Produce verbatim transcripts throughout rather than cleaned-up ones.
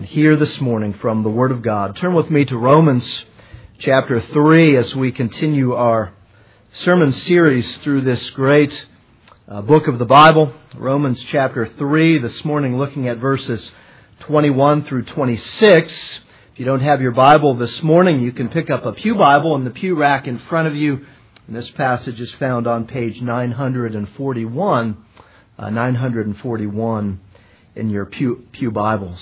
hear this morning from the Word of God. Turn with me to Romans chapter three as we continue our sermon series through this great uh, book of the Bible. Romans chapter three, this morning looking at verses twenty-one through twenty-six. If you don't have your Bible this morning, you can pick up a pew Bible in the pew rack in front of you. And this passage is found on page nine forty-one, uh, nine forty-one in your pew, pew Bibles.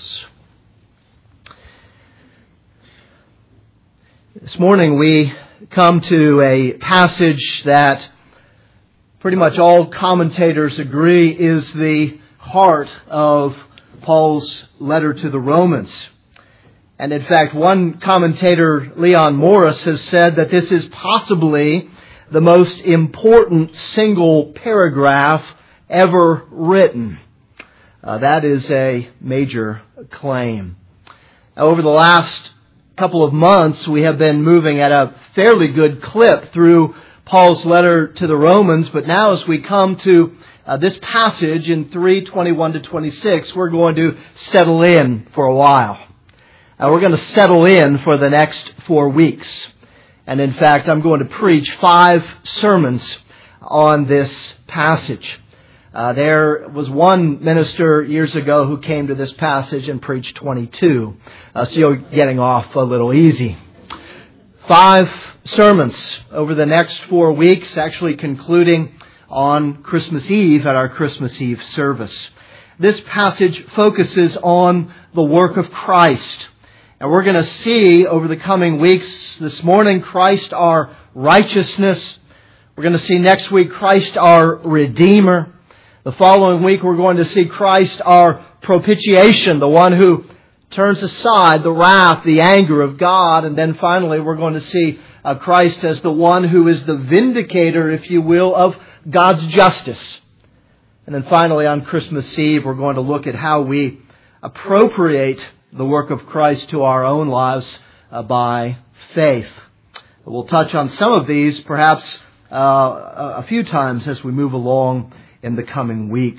This morning we come to a passage that pretty much all commentators agree is the heart of Paul's letter to the Romans. And in fact, one commentator, Leon Morris, has said that this is possibly the most important single paragraph ever written. Uh, that is a major claim. Over the last couple of months, we have been moving at a fairly good clip through Paul's letter to the Romans, but now as we come to uh, this passage in three twenty-one to twenty-six, we're going to settle in for a while. Uh, we're going to settle in for the next four weeks. And in fact, I'm going to preach five sermons on this passage. Uh, there was one minister years ago who came to this passage and preached twenty-two. Uh, so you're getting off a little easy. Five sermons over the next four weeks, actually concluding on Christmas Eve at our Christmas Eve service. This passage focuses on the work of Christ. And we're going to see over the coming weeks, this morning, Christ our righteousness. We're going to see next week Christ our Redeemer. The following week we're going to see Christ our propitiation, the one who turns aside the wrath, the anger of God. And then finally we're going to see uh, Christ as the one who is the vindicator, if you will, of God's justice. And then finally on Christmas Eve we're going to look at how we appropriate the work of Christ to our own lives uh, by faith. We'll touch on some of these perhaps uh, a few times as we move along in the coming weeks.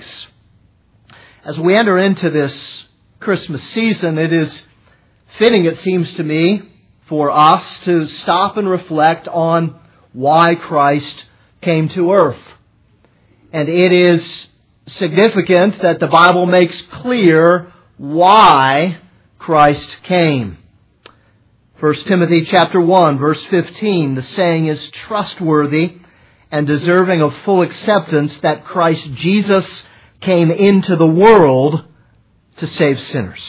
As we enter into this Christmas season, it is fitting, it seems to me, for us to stop and reflect on why Christ came to earth. And it is significant that the Bible makes clear why Christ came. First Timothy chapter one, verse fifteen, the saying is trustworthy and deserving of full acceptance that Christ Jesus came into the world to save sinners.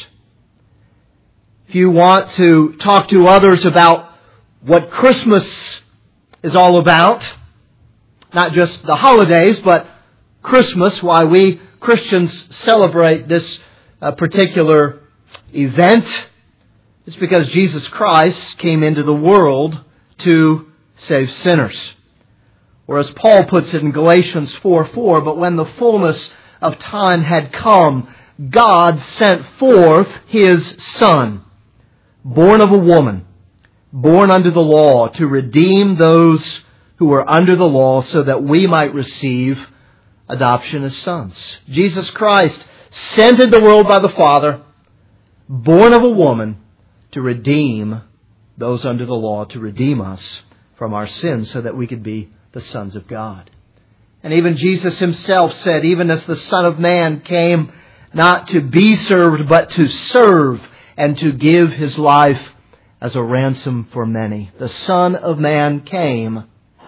If you want to talk to others about what Christmas is all about, not just the holidays, but Christmas, why we Christians celebrate this uh, particular event, it's because Jesus Christ came into the world to save sinners. Or as Paul puts it in Galatians four four, but when the fullness of time had come, God sent forth His Son, born of a woman, born under the law, to redeem those who were under the law so that we might receive adoption as sons. Jesus Christ sent into the world by the Father, born of a woman, to redeem those under the law, to redeem us from our sins so that we could be the sons of God. And even Jesus Himself said, even as the Son of Man came not to be served, but to serve and to give His life as a ransom for many. The Son of Man came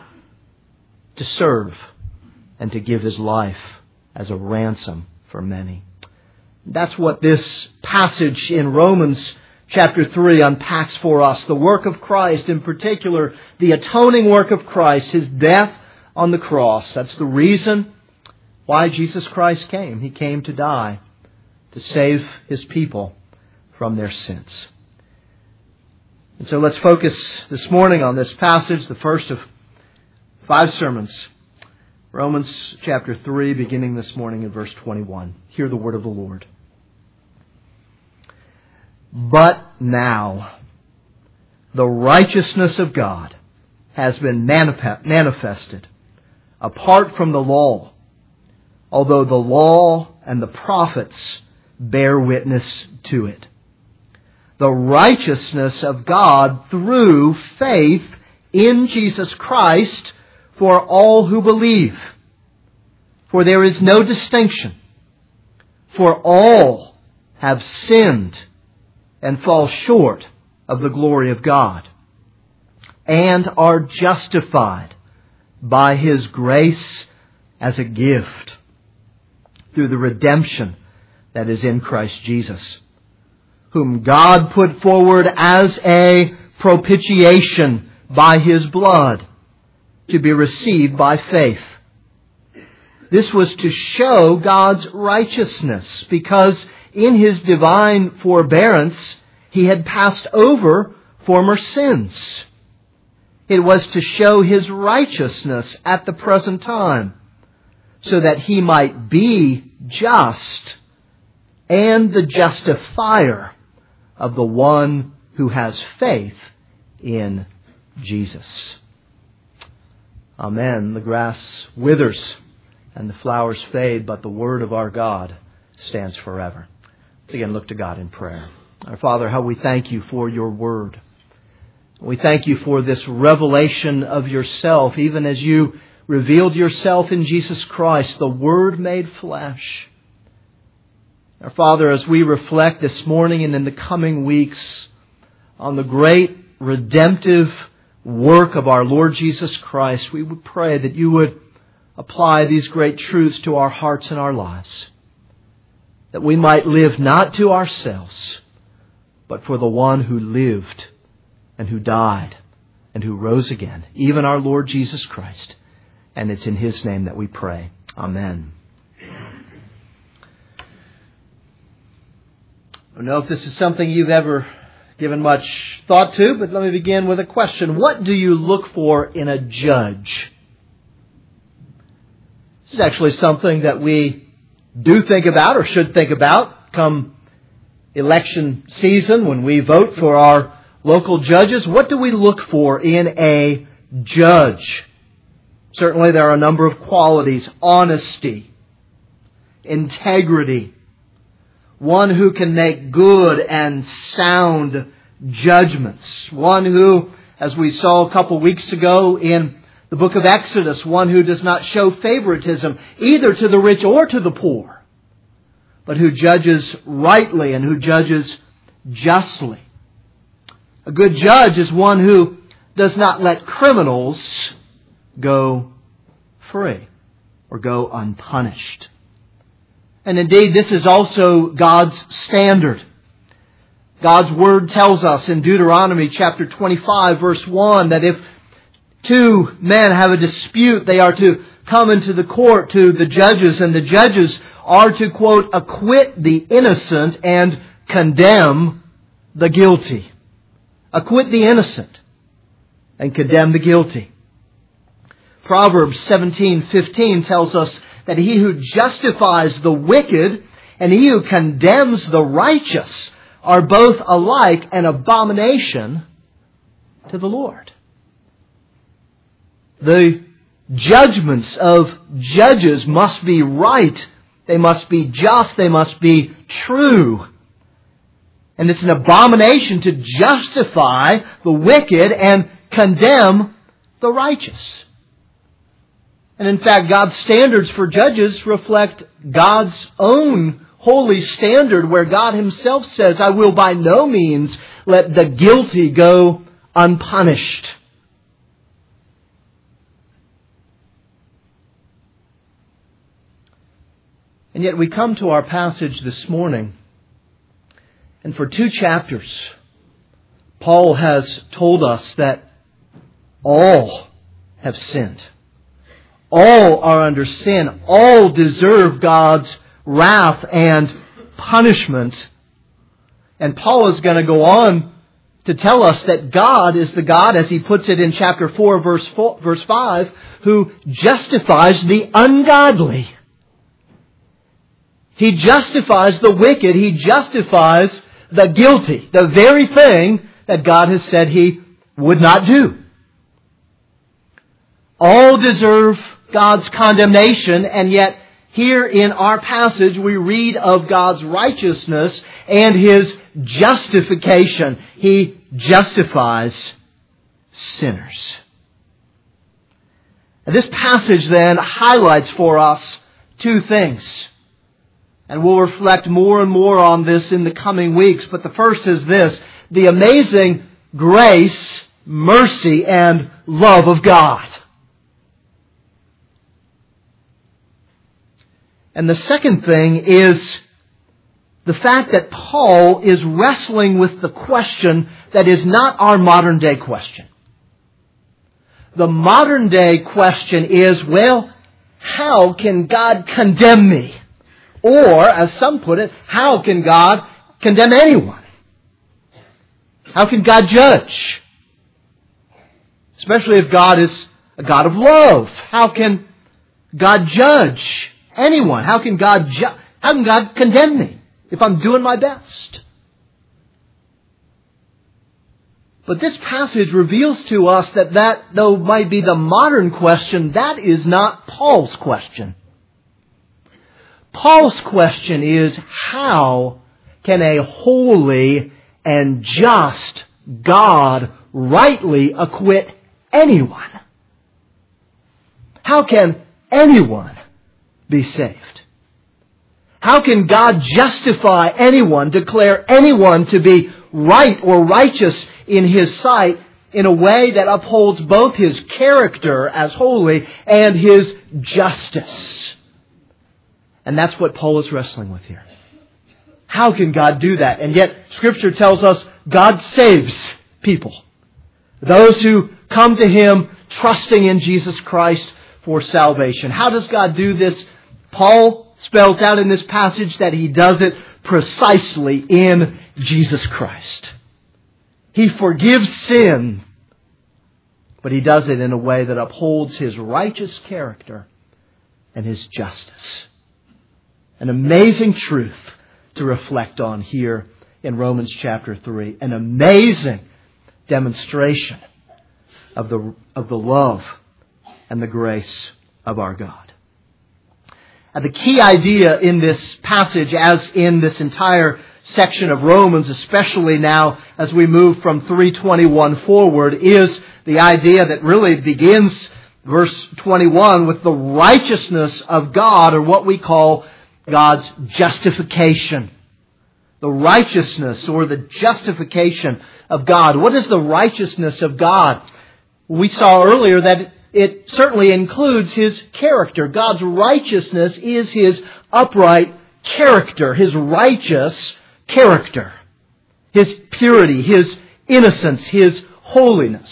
to serve and to give His life as a ransom for many. That's what this passage in Romans chapter three unpacks for us. The work of Christ, in particular, the atoning work of Christ, His death on the cross. That's the reason why Jesus Christ came. He came to die, to save His people from their sins. And so let's focus this morning on this passage, the first of five sermons. Romans chapter three, beginning this morning in verse twenty-one. Hear the word of the Lord. But now, the righteousness of God has been manifested apart from the law, although the law and the prophets bear witness to it. the righteousness of God through faith in Jesus Christ for all who believe. For there is no distinction, for all have sinned and fall short of the glory of God, and are justified by His grace as a gift through the redemption that is in Christ Jesus, whom God put forward as a propitiation by His blood to be received by faith. This was to show God's righteousness, because in His divine forbearance He had passed over former sins. It was to show His righteousness at the present time, so that He might be just and the justifier of the one who has faith in Jesus. Amen. The grass withers and the flowers fade, but the word of our God stands forever. Let's again look to God in prayer. Our Father, how we thank You for Your word. We thank You for this revelation of Yourself, even as You revealed Yourself in Jesus Christ, the Word made flesh. Our Father, as we reflect this morning and in the coming weeks on the great redemptive work of our Lord Jesus Christ, we would pray that You would apply these great truths to our hearts and our lives, that we might live not to ourselves, but for the one who lived and who died and who rose again, even our Lord Jesus Christ. And it's in His name that we pray. Amen. I don't know if this is something you've ever given much thought to, but let me begin with a question. What do you look for in a judge? This is actually something that we do think about, or should think about, come election season when we vote for our local judges. What do we look for in a judge? Certainly there are a number of qualities: honesty, integrity, one who can make good and sound judgments, one who, as we saw a couple weeks ago in the book of Exodus, one who does not show favoritism either to the rich or to the poor, but who judges rightly and who judges justly. A good judge is one who does not let criminals go free or go unpunished. And indeed, this is also God's standard. God's Word tells us in Deuteronomy chapter twenty-five, verse one, that if two men have a dispute, they are to come into the court to the judges, and the judges are to, quote, acquit the innocent and condemn the guilty. Acquit the innocent and condemn the guilty. Proverbs seventeen fifteen tells us that he who justifies the wicked and he who condemns the righteous are both alike an abomination to the Lord. The judgments of judges must be right. They must be just. They must be true. And it's an abomination to justify the wicked and condemn the righteous. And in fact, God's standards for judges reflect God's own holy standard, where God Himself says, I will by no means let the guilty go unpunished. And yet we come to our passage this morning, and for two chapters, Paul has told us that all have sinned. All are under sin. All deserve God's wrath and punishment. And Paul is going to go on to tell us that God is the God, as he puts it in chapter four, verse four, verse five, who justifies the ungodly. He justifies the wicked. He justifies the guilty. The very thing that God has said He would not do. All deserve God's condemnation, and yet here in our passage we read of God's righteousness and His justification. He justifies sinners. And this passage then highlights for us two things. And we'll reflect more and more on this in the coming weeks. But the first is this: the amazing grace, mercy, and love of God. And the second thing is the fact that Paul is wrestling with the question that is not our modern day question. The modern day question is, well, how can God condemn me? Or, as some put it, how can God condemn anyone? How can God judge? Especially if God is a God of love. How can God judge anyone? How can God ju- how can God condemn me if I'm doing my best? But this passage reveals to us that that, though might be the modern question, that is not Paul's question. Paul's question is, how can a holy and just God rightly acquit anyone? How can anyone be saved? How can God justify anyone, declare anyone to be right or righteous in His sight in a way that upholds both His character as holy and His justice? And that's what Paul is wrestling with here. How can God do that? And yet Scripture tells us God saves people. Those who come to Him trusting in Jesus Christ for salvation. How does God do this? Paul spells out in this passage that He does it precisely in Jesus Christ. He forgives sin, but He does it in a way that upholds His righteous character and His justice. An amazing truth to reflect on here in Romans chapter three. An amazing demonstration of the, of the love and the grace of our God. And the key idea in this passage, as in this entire section of Romans, especially now as we move from three twenty-one forward, is the idea that really begins verse twenty-one with the righteousness of God, or what we call God's justification. The righteousness or the justification of God. What is the righteousness of God? We saw earlier that it certainly includes His character. God's righteousness is His upright character, His righteous character, His purity, His innocence, His holiness.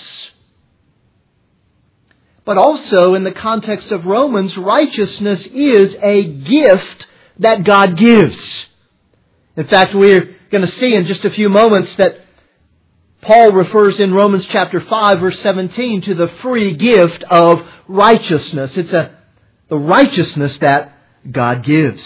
But also in the context of Romans, righteousness is a gift that God gives. In fact, we're going to see in just a few moments that Paul refers in Romans chapter five, verse seventeen, to the free gift of righteousness. It's a the righteousness that God gives.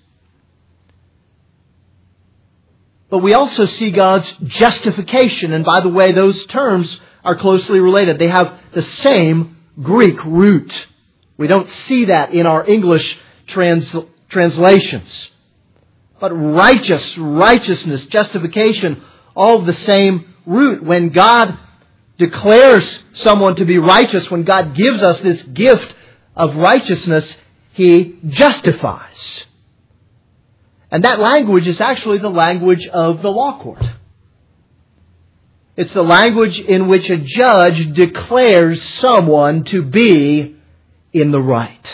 But we also see God's justification. And by the way, those terms are closely related. They have the same Greek root. We don't see that in our English trans, translations. But righteous, righteousness, justification, all of the same root. When God declares someone to be righteous, when God gives us this gift of righteousness, He justifies. And that language is actually the language of the law court. It's the language in which a judge declares someone to be in the right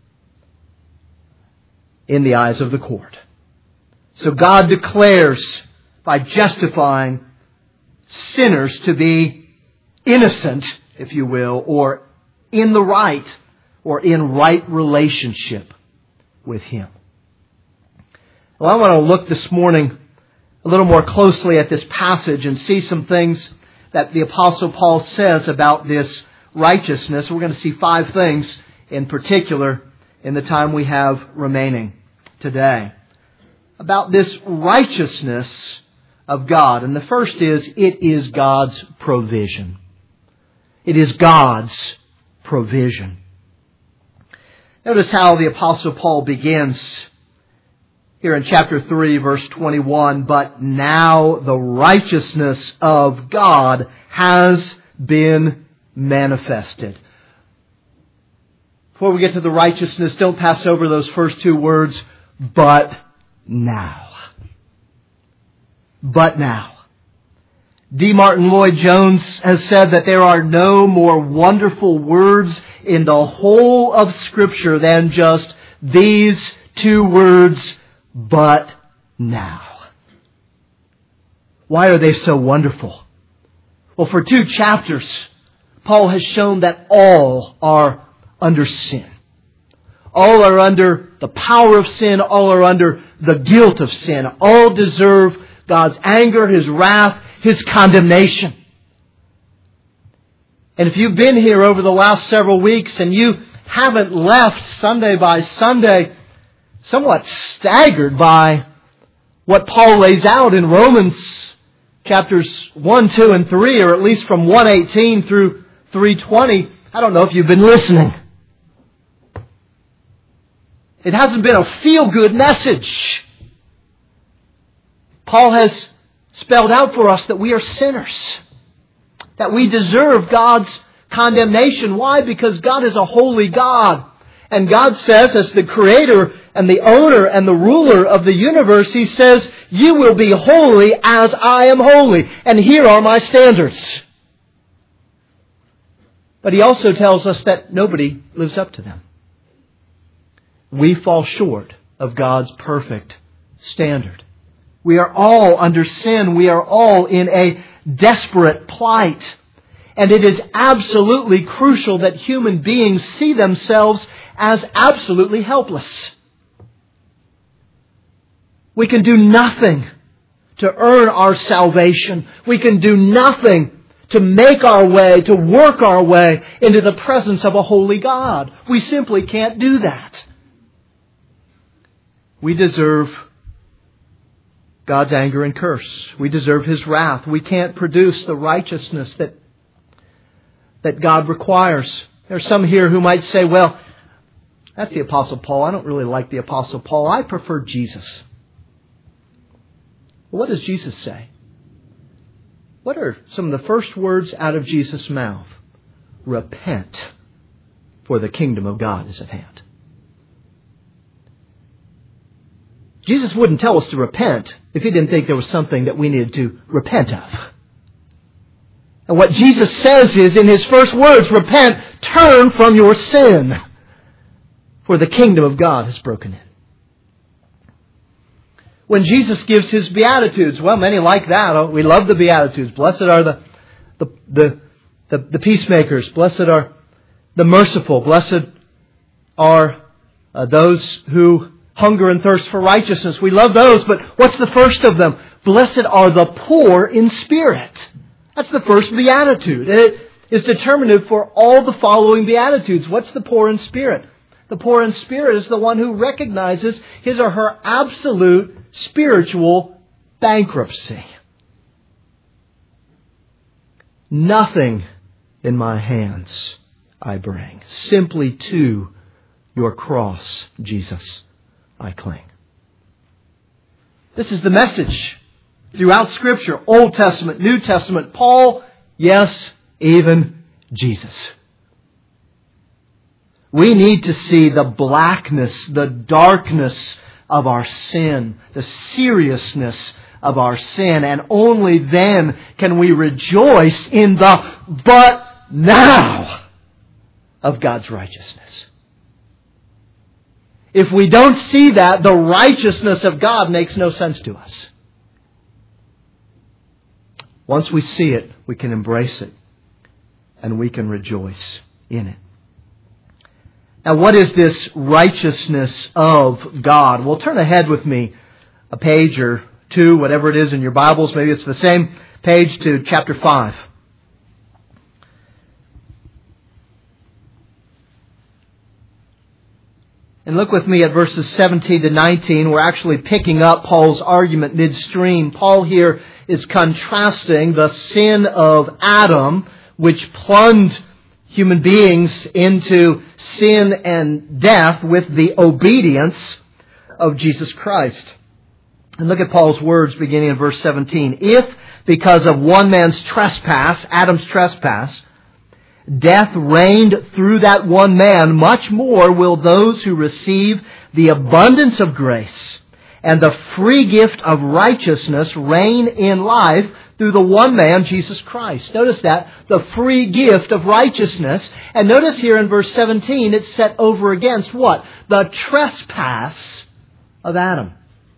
in the eyes of the court. So God declares, by justifying sinners, to be innocent, if you will, or in the right, or in right relationship with Him. Well, I want to look this morning a little more closely at this passage and see some things that the Apostle Paul says about this righteousness. We're going to see five things in particular in the time we have remaining today about this righteousness of God. And the first is, it is God's provision. It is God's provision. Notice how the Apostle Paul begins here in chapter three, verse twenty-one, but now the righteousness of God has been manifested. Before we get to the righteousness, don't pass over those first two words, but now. But now. D. Martin Lloyd-Jones has said that there are no more wonderful words in the whole of Scripture than just these two words, but now. Why are they so wonderful? Well, for two chapters, Paul has shown that all are under sin. All are under the power of sin. All are under the guilt of sin. All deserve God's anger, His wrath, His condemnation. And if you've been here over the last several weeks and you haven't left Sunday by Sunday somewhat staggered by what Paul lays out in Romans chapters one, two, and three, or at least from one eighteen through three twenty, I don't know if you've been listening. It hasn't been a feel-good message. Paul has spelled out for us that we are sinners, that we deserve God's condemnation. Why? Because God is a holy God. And God says, as the creator and the owner and the ruler of the universe, He says, you will be holy as I am holy. And here are my standards. But He also tells us that nobody lives up to them. We fall short of God's perfect standard. We are all under sin. We are all in a desperate plight. And it is absolutely crucial that human beings see themselves as absolutely helpless. We can do nothing to earn our salvation. We can do nothing to make our way, to work our way into the presence of a holy God. We simply can't do that. We deserve God's anger and curse. We deserve His wrath. We can't produce the righteousness that, that God requires. There are some here who might say, well, that's the Apostle Paul. I don't really like the Apostle Paul. I prefer Jesus. Well, what does Jesus say? What are some of the first words out of Jesus' mouth? Repent, for the kingdom of God is at hand. Jesus wouldn't tell us to repent if He didn't think there was something that we needed to repent of. And what Jesus says is, in His first words, repent, turn from your sin, for the kingdom of God has broken in. When Jesus gives His Beatitudes, well, many like that. Oh, we love the Beatitudes. Blessed are the, the, the, the, the peacemakers. Blessed are the merciful. Blessed are uh, those who hunger and thirst for righteousness. We love those, but what's the first of them? Blessed are the poor in spirit. That's the first beatitude. It is determinative for all the following beatitudes. What's the poor in spirit? The poor in spirit is the one who recognizes his or her absolute spiritual bankruptcy. Nothing in my hands I bring. Simply to your cross, Jesus, I cling. This is the message throughout Scripture, Old Testament, New Testament, Paul, yes, even Jesus. We need to see the blackness, the darkness of our sin, the seriousness of our sin, and only then can we rejoice in the but now of God's righteousness. If we don't see that, the righteousness of God makes no sense to us. Once we see it, we can embrace it, and we can rejoice in it. Now, what is this righteousness of God? Well, turn ahead with me a page or two, whatever it is in your Bibles. Maybe it's the same page, to chapter five. And look with me at verses seventeen to nineteen. We're actually picking up Paul's argument midstream. Paul here is contrasting the sin of Adam, which plunged human beings into sin and death, with the obedience of Jesus Christ. And look at Paul's words beginning in verse seventeen. If, because of one man's trespass, Adam's trespass, death reigned through that one man, much more will those who receive the abundance of grace and the free gift of righteousness reign in life through the one man, Jesus Christ. Notice that, the free gift of righteousness. And notice here in verse seventeen, it's set over against what? The trespass of Adam.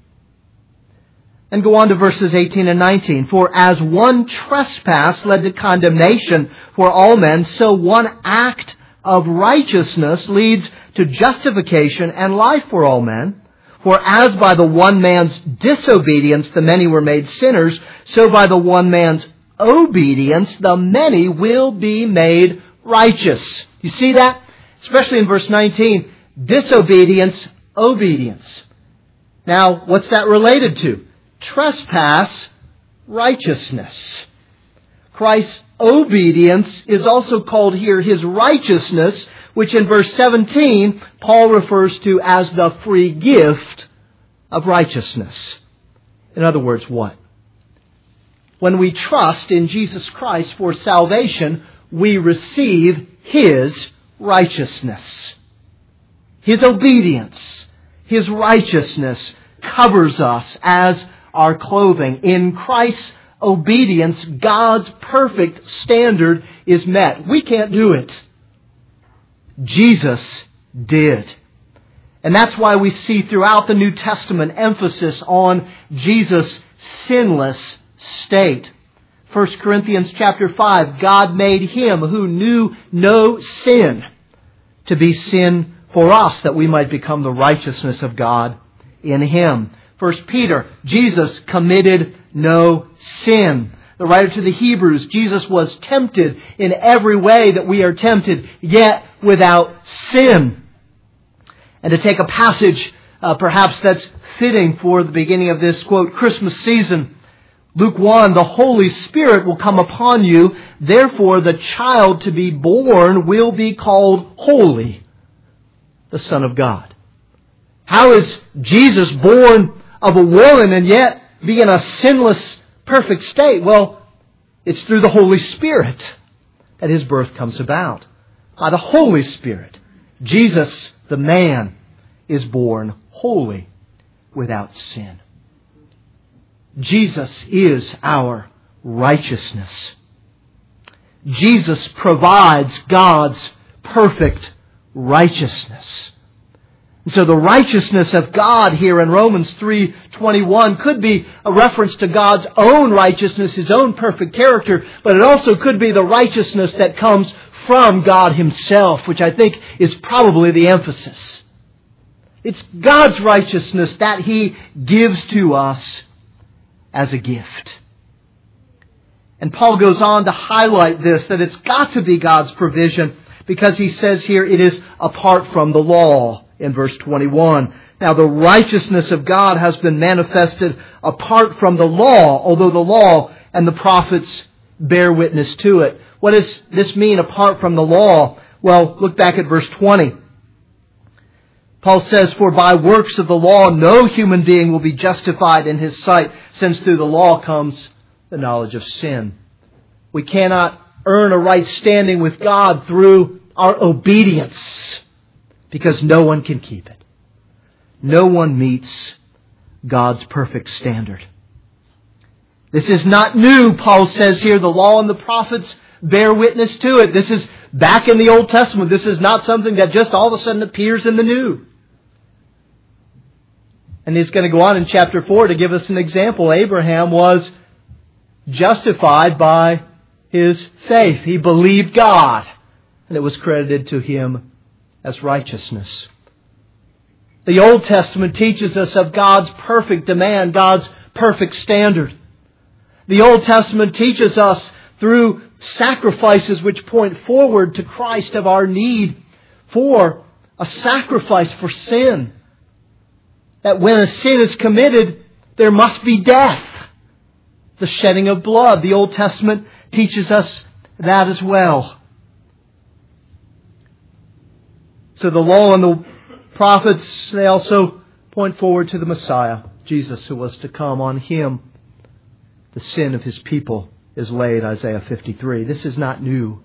And go on to verses eighteen and nineteen. For as one trespass led to condemnation for all men, so one act of righteousness leads to justification and life for all men. For as by the one man's disobedience the many were made sinners, so by the one man's obedience the many will be made righteous. You see that? Especially in verse nineteen. Disobedience, obedience. Now, what's that related to? Trespass, righteousness. Christ's obedience is also called here His righteousness, which in verse seventeen, Paul refers to as the free gift of righteousness. In other words, what? When we trust in Jesus Christ for salvation, we receive His righteousness. His obedience, His righteousness covers us as our clothing. In Christ's obedience, God's perfect standard is met. We can't do it. Jesus did. And that's why we see throughout the New Testament emphasis on Jesus' sinless state. First Corinthians chapter five, God made Him who knew no sin to be sin for us, that we might become the righteousness of God in Him. First Peter, Jesus committed no sin. The writer to the Hebrews, Jesus was tempted in every way that we are tempted, yet without sin. And to take a passage uh, perhaps that's fitting for the beginning of this, quote, Christmas season, Luke one, the Holy Spirit will come upon you, therefore the child to be born will be called Holy, the Son of God. How is Jesus born of a woman and yet be in a sinless, perfect state? Well, it's through the Holy Spirit that His birth comes about. By the Holy Spirit, Jesus, the man, is born holy, without sin. Jesus is our righteousness. Jesus provides God's perfect righteousness. And so the righteousness of God here in Romans three twenty-one could be a reference to God's own righteousness, His own perfect character, but it also could be the righteousness that comes from God Himself, which I think is probably the emphasis. It's God's righteousness that He gives to us as a gift. And Paul goes on to highlight this, that it's got to be God's provision, because he says here it is apart from the law in verse twenty-one. Now the righteousness of God has been manifested apart from the law, although the law and the prophets bear witness to it. What does this mean, apart from the law? Well, look back at verse twenty. Paul says, for by works of the law no human being will be justified in his sight, since through the law comes the knowledge of sin. We cannot earn a right standing with God through our obedience, because no one can keep it. No one meets God's perfect standard. This is not new, Paul says here. The law and the prophets bear witness to it. This is back in the Old Testament. This is not something that just all of a sudden appears in the New. And he's going to go on in chapter four to give us an example. Abraham was justified by his faith. He believed God, and it was credited to him as righteousness. The Old Testament teaches us of God's perfect demand, God's perfect standard. The Old Testament teaches us through sacrifices which point forward to Christ of our need for a sacrifice for sin. That when a sin is committed, there must be death. The shedding of blood. The Old Testament teaches us that as well. So the law and the prophets, they also point forward to the Messiah, Jesus, who was to come. On Him, the sin of His people is laid, Isaiah fifty-three. This is not new.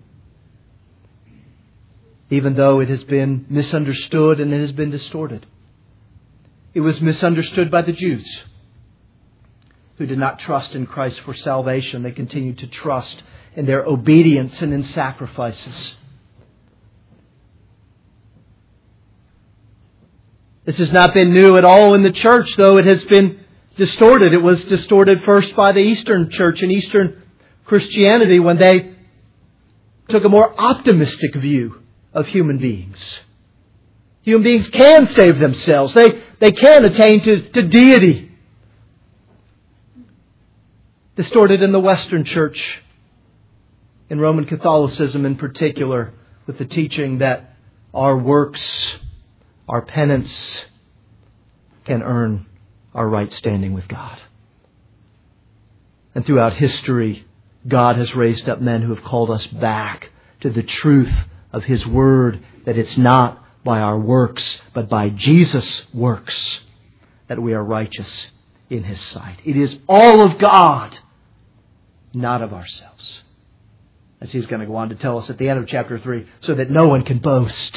Even though it has been misunderstood and it has been distorted. It was misunderstood by the Jews, who did not trust in Christ for salvation. They continued to trust in their obedience and in sacrifices. This has not been new at all in the church, though it has been distorted. It was distorted first by the Eastern Church and Eastern Christianity when they took a more optimistic view of human beings. Human beings can save themselves. They, they can attain to, to deity. Distorted in the Western Church, in Roman Catholicism in particular, with the teaching that our works, our penance, can earn our right standing with God. And throughout history, God has raised up men who have called us back to the truth of His Word, that it's not by our works, but by Jesus' works that we are righteous in His sight. It is all of God, not of ourselves. As He's going to go on to tell us at the end of chapter three, so that no one can boast.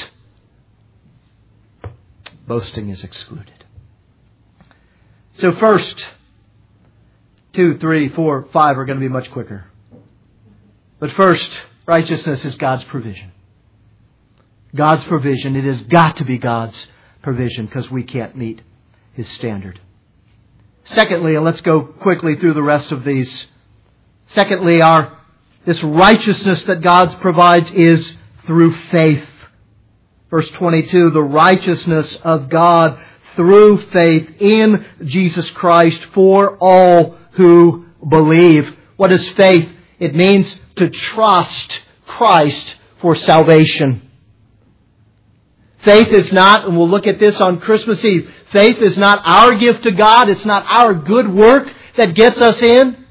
Boasting is excluded. So first, two, three, four, five are going to be much quicker. But first, righteousness is God's provision. God's provision. It has got to be God's provision because we can't meet His standard. Secondly, and let's go quickly through the rest of these. Secondly, our this righteousness that God provides is through faith. Verse twenty-two, the righteousness of God through faith in Jesus Christ for all who believe. What is faith? It means to trust Christ for salvation. Faith is not, and we'll look at this on Christmas Eve, faith is not our gift to God. It's not our good work that gets us in.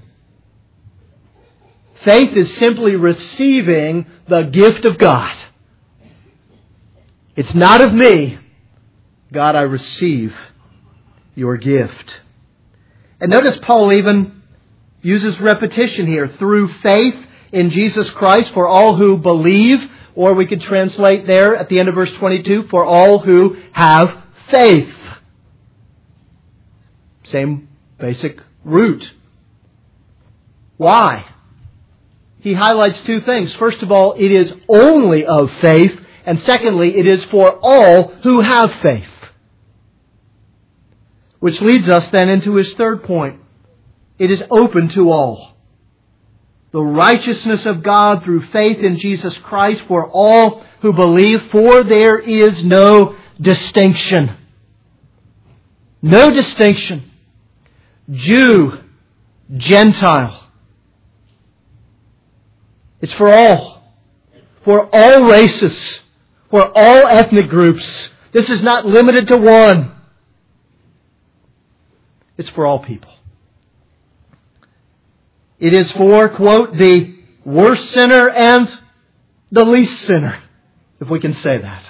Faith is simply receiving the gift of God. It's not of me. God, I receive your gift. And notice Paul even uses repetition here. Through faith in Jesus Christ for all who believe, or we could translate there at the end of verse twenty-two, for all who have faith. Same basic root. Why? He highlights two things. First of all, it is only of faith. And secondly, it is for all who have faith. Which leads us then into his third point. It is open to all. The righteousness of God through faith in Jesus Christ for all who believe, for there is no distinction. No distinction. Jew, Gentile. It's for all. For all races. For all ethnic groups. This is not limited to one. It's for all people. It is for, quote, the worst sinner and the least sinner, if we can say that.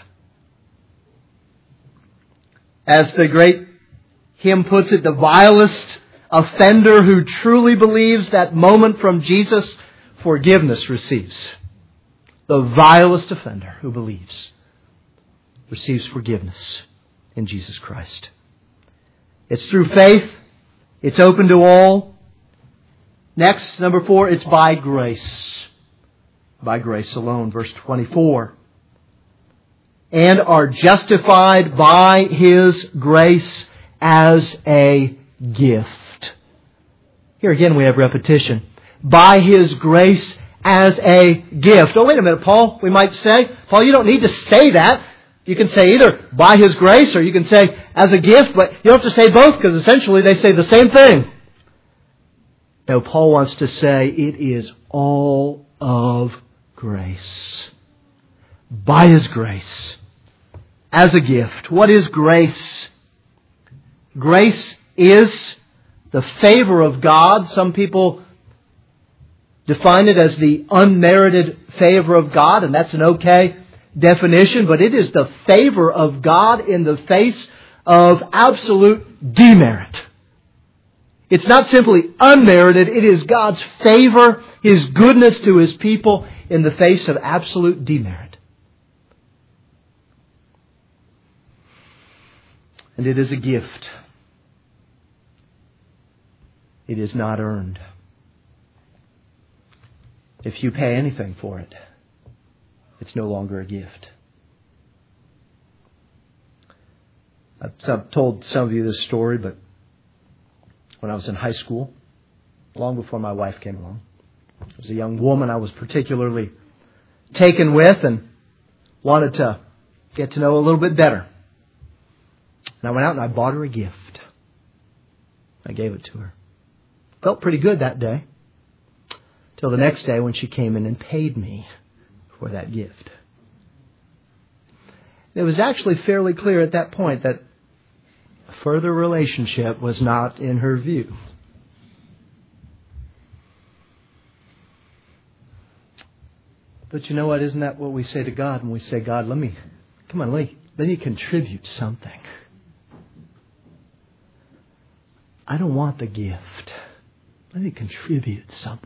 As the great hymn puts it, the vilest offender who truly believes that moment from Jesus, forgiveness receives. The vilest offender who believes receives forgiveness in Jesus Christ. It's through faith. It's open to all. Next, number four, it's by grace. By grace alone. Verse twenty-four. And are justified by His grace as a gift. Here again we have repetition. By His grace as a gift. Oh, wait a minute, Paul, we might say. Paul, you don't need to say that. You can say either by His grace or you can say as a gift, but you don't have to say both because essentially they say the same thing. No, Paul wants to say it is all of grace. By His grace. As a gift. What is grace? Grace is the favor of God. Some people define it as the unmerited favor of God, and that's an okay definition, but it is the favor of God in the face of absolute demerit. It's not simply unmerited. It is God's favor, His goodness to His people in the face of absolute demerit. And it is a gift. It is not earned. If you pay anything for it, it's no longer a gift. I've told some of you this story, but when I was in high school, long before my wife came along, there was a young woman I was particularly taken with and wanted to get to know a little bit better. And I went out and I bought her a gift. I gave it to her. Felt pretty good that day. Till the next day when she came in and paid me for that gift. It was actually fairly clear at that point that a further relationship was not in her view. But you know what? Isn't that what we say to God when we say, God, let me, come on, let me, let me contribute something. I don't want the gift. Let me contribute something.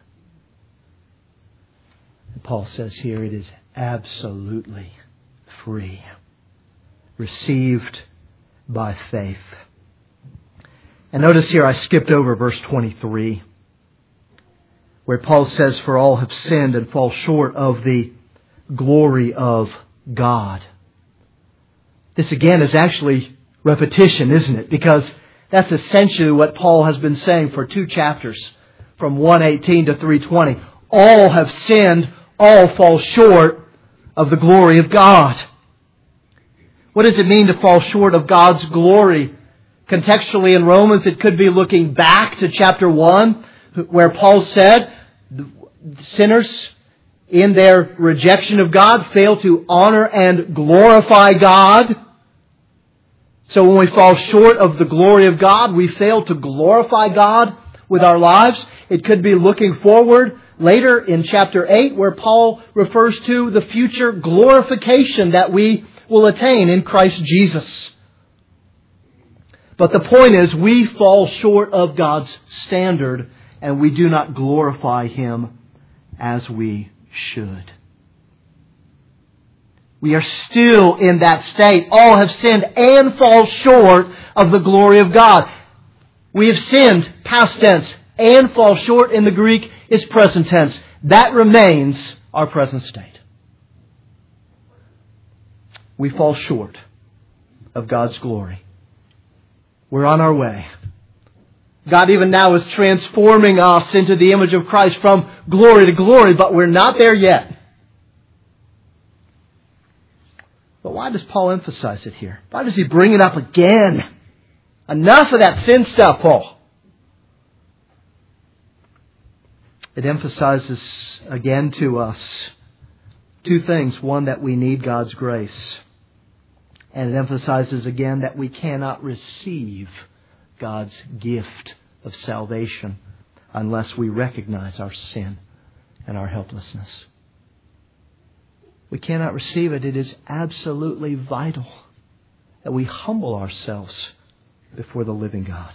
And Paul says here it is absolutely free. Received by faith. And notice here I skipped over verse twenty-three, where Paul says, for all have sinned and fall short of the glory of God. This again is actually repetition, isn't it? Because that's essentially what Paul has been saying for two chapters, from one eighteen to three twenty. All have sinned, all fall short of the glory of God. What does it mean to fall short of God's glory? Contextually in Romans, it could be looking back to chapter one, where Paul said, sinners in their rejection of God fail to honor and glorify God. So when we fall short of the glory of God, we fail to glorify God with our lives. It could be looking forward later in chapter eight, where Paul refers to the future glorification that we will attain in Christ Jesus. But the point is, we fall short of God's standard, and we do not glorify Him as we should. We are still in that state. All have sinned and fall short of the glory of God. We have sinned, past tense, and fall short in the Greek is present tense. That remains our present state. We fall short of God's glory. We're on our way. God even now is transforming us into the image of Christ from glory to glory, but we're not there yet. But why does Paul emphasize it here? Why does he bring it up again? Enough of that sin stuff, Paul. It emphasizes again to us two things. One, that we need God's grace. And it emphasizes again that we cannot receive God's gift of salvation unless we recognize our sin and our helplessness. We cannot receive it. It is absolutely vital that we humble ourselves before the living God.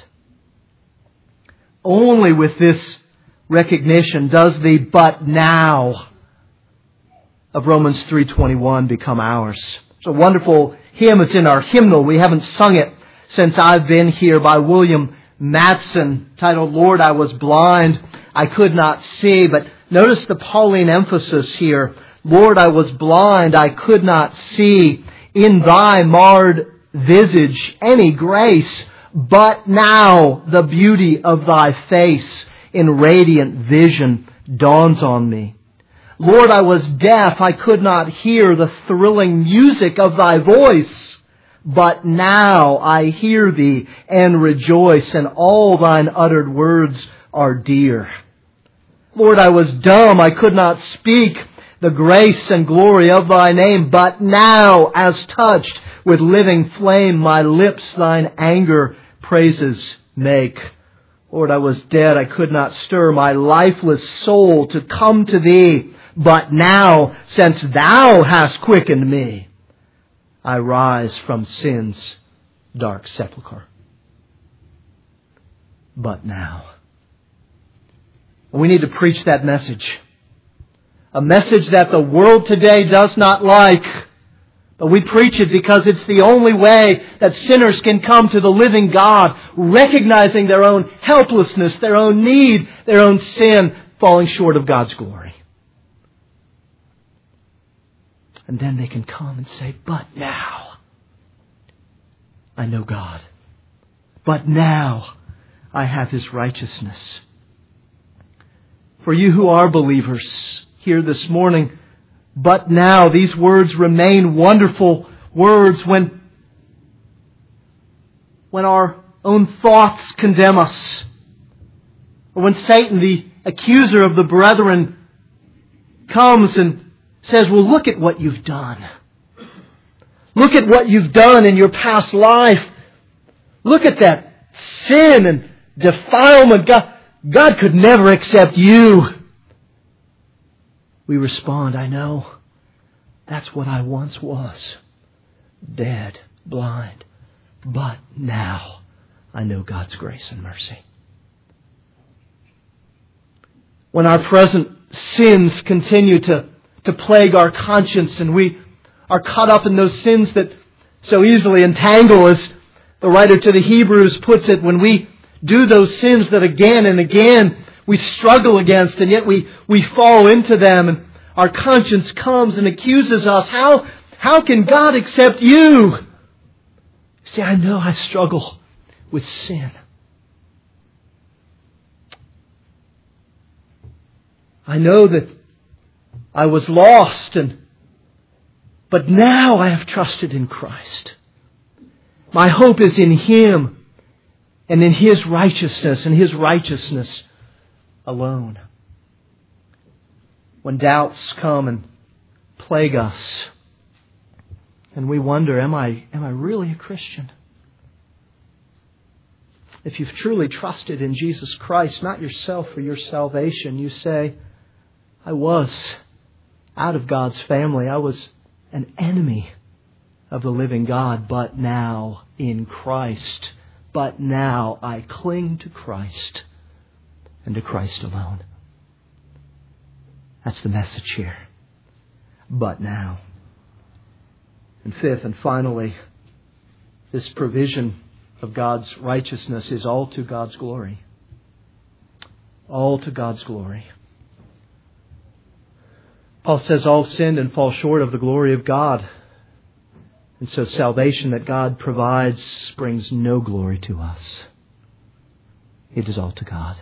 Only with this recognition does the but now of Romans three twenty-one become ours. It's a wonderful hymn. It's in our hymnal. We haven't sung it since I've been here, by William Matson, titled, Lord, I was blind, I could not see. But notice the Pauline emphasis here. Lord, I was blind, I could not see. In Thy marred visage any grace, but now the beauty of Thy face in radiant vision dawns on me. Lord, I was deaf, I could not hear the thrilling music of Thy voice, but now I hear Thee and rejoice, and all Thine uttered words are dear. Lord, I was dumb, I could not speak the grace and glory of Thy name, but now, as touched with living flame, my lips Thine anger praises make. Lord, I was dead, I could not stir my lifeless soul to come to Thee, but now, since Thou hast quickened me, I rise from sin's dark sepulchre. But now. We need to preach that message. A message that the world today does not like. But we preach it because it's the only way that sinners can come to the living God, recognizing their own helplessness, their own need, their own sin, falling short of God's glory. And then they can come and say, but now I know God. But now I have His righteousness. For you who are believers here this morning, but now these words remain wonderful words when, when our own thoughts condemn us. Or when Satan, the accuser of the brethren, comes and says, well, look at what you've done. Look at what you've done in your past life. Look at that sin and defilement. God, God could never accept you. We respond, I know. That's what I once was. Dead, blind. But now I know God's grace and mercy. When our present sins continue to, to plague our conscience and we are caught up in those sins that so easily entangle us, the writer to the Hebrews puts it, when we do those sins that again and again we struggle against, and yet we, we fall into them, and our conscience comes and accuses us. How, how can God accept you? See, I know I struggle with sin. I know that I was lost, and but now I have trusted in Christ. My hope is in Him and in His righteousness and His righteousness alone. When doubts come and plague us and we wonder, am I, am I really a Christian? If you've truly trusted in Jesus Christ, not yourself or your salvation, you say, I was out of God's family. I was an enemy of the living God, but now in Christ, but now I cling to Christ and to Christ alone. That's the message here. But now. And fifth and finally, this provision of God's righteousness is all to God's glory. All to God's glory. Paul says all sinned and fall short of the glory of God. And so salvation that God provides brings no glory to us. It is all to God.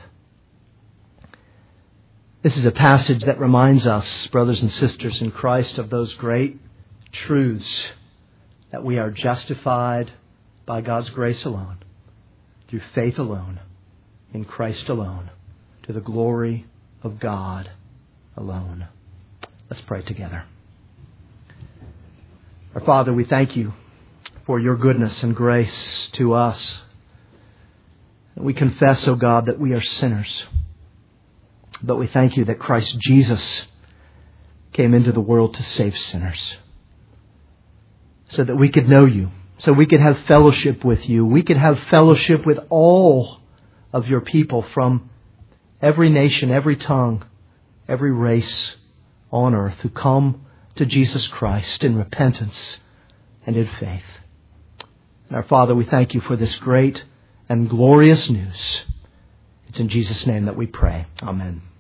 This is a passage that reminds us, brothers and sisters in Christ, of those great truths that we are justified by God's grace alone, through faith alone, in Christ alone, to the glory of God alone. Let's pray together. Our Father, we thank You for Your goodness and grace to us. We confess, O God, that we are sinners. But we thank You that Christ Jesus came into the world to save sinners, so that we could know You, so we could have fellowship with You. We could have fellowship with all of Your people from every nation, every tongue, every race on earth who come to Jesus Christ in repentance and in faith. And our Father, we thank You for this great and glorious news. It's in Jesus' name that we pray. Amen.